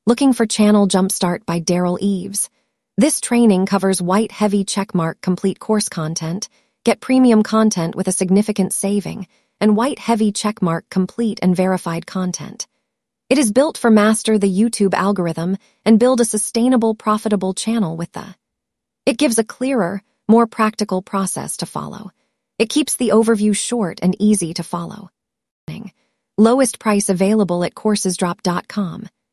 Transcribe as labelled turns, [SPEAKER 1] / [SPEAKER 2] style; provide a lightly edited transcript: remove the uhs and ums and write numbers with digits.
[SPEAKER 1] Looking for Channel Jumpstart by Daryl Eves. This training covers white heavy checkmark complete course content, get premium content with a significant saving, and white heavy checkmark complete and verified content. It is built for master the YouTube algorithm and build a sustainable, profitable channel with the. It gives a clearer, more practical process to follow. It keeps the overview short and easy to follow. Lowest price available at coursesdrop.com.